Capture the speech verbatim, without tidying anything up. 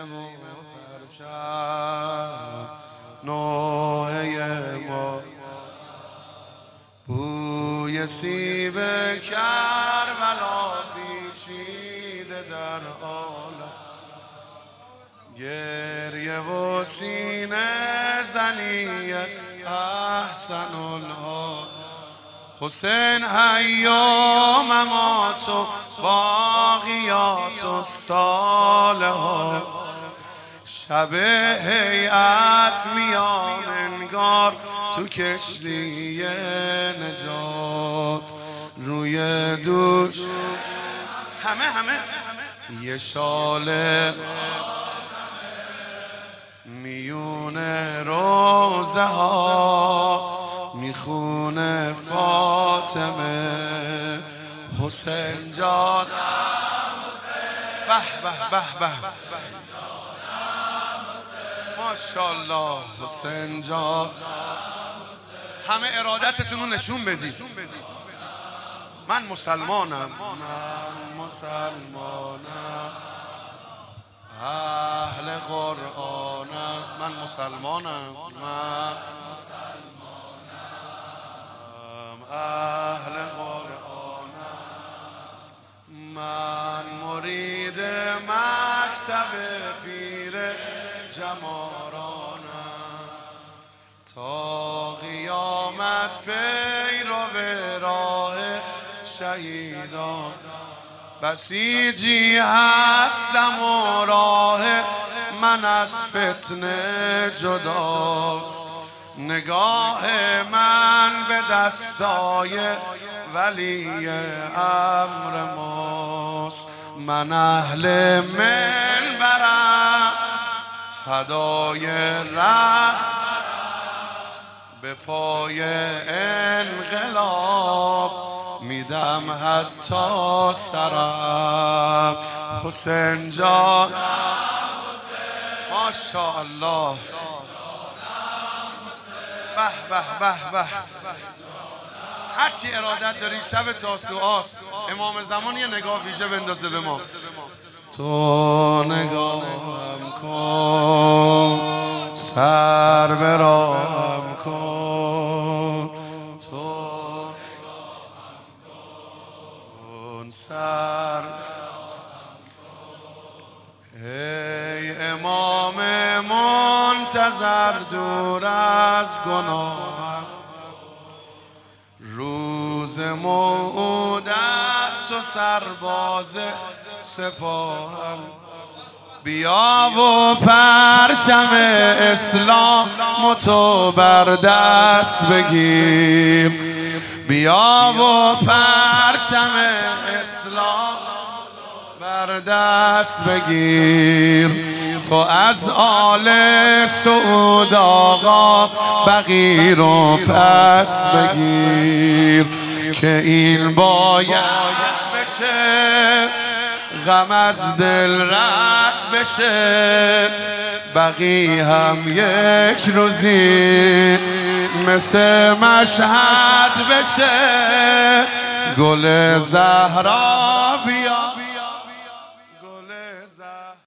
و پرچم نوحه ما بوی سیب کربلا پیچیده در عالم گریه و سینه زنی احسن الحال حسین حیا ممات و باقیات و صالحات شب هیئت میان انگار تو کشتی نجات روی دوش همه همه یه شاله میون روزه ها میخونه فاطمه حسین جان به به به به ماشاءالله حسین جان همه ارادتتون رو نشون بدید من مسلمانم من مسلمانم اهل قرآنم من مسلمانم من اهل قرآنم من مرید مکتب پیر جمارانم تا قیامت پیرو راه شهیدان بسیجی هستم و راه من از فتنه جداست نگاه من به دستای ولی امر ماست من اهل منبرم فدای ره به پای انقلاب میدم حتی سرم حسین جان ماشاءالله به به به به هرچی ارادت داری شب تاسوعاست امام زمان یه نگاه ویژه بندازه به ما تو نگاهم کن سر براهم کن تو نگاهم کن سر ای امام منتظر دور از گناهم روز موعودت تو سرباز سپاهم بیا و پرچم اسلام تو بر دست بگیر بیا و پرچم اسلام بر دست بگیر تو از آل سعود آقا بقی رو پس بگیر که این باید بشه غم از دل رد بشه بقی هم یک روزی مثل مشهد بشه گل زهرا بیا